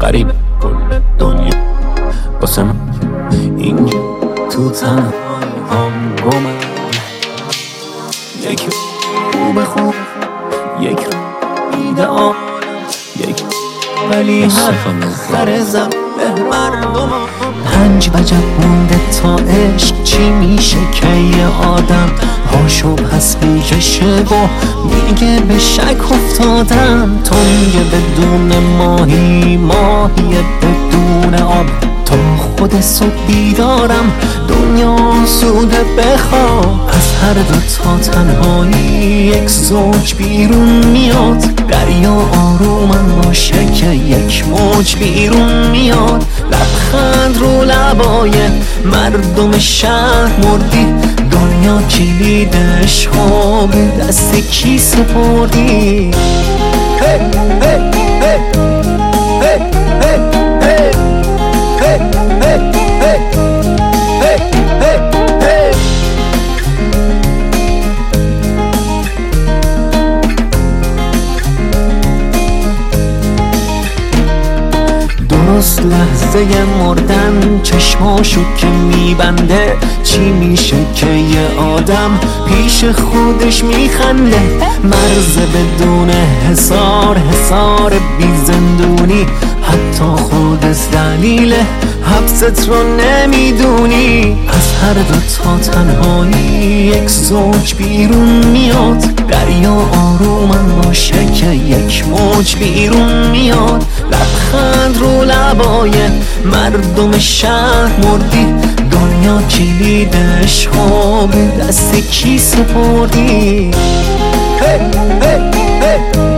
غریب کل دنیا واسه من اینجا تو تنهای هم گمم. یک خوب یک ایدئال یک ولی هر زم به مردم 5 وجب مونده تا عشق چی میشه که یه آدم پاشو پس میکشه و میگه به شک افتادم. تو میگه بدون ماهی بدون آب تا خود صبح بیدارم دنیا سوده بخواب. از هر دو تا تنهایی یک زوج بیرون میاد. دریا آرومم باشه که یک موج بیرون میاد. لبخند رو لبای مردم شهر مردی. دنیا کلیدش ها به دست کی سپردی؟ hey, hey, hey, hey, hey, hey. Hey, hey, hey, hey, hey, hey. درست لحظه مردن چشماشو که میبنده چی میشه که یه آدم پیش خودش میخنده؟ مرز بدون حصار بی زندونی. حتی خودت دلیل حبست رو نمیدونی. از هر دو تا تنهایی یک زوج بیرون میاد. دریا آرومم باشه که یک موج بیرون میاد. لبخند رو لبای مردم شهر مردی. دنیا کلیدش ها به دست کی سپردی؟ hey, hey, hey.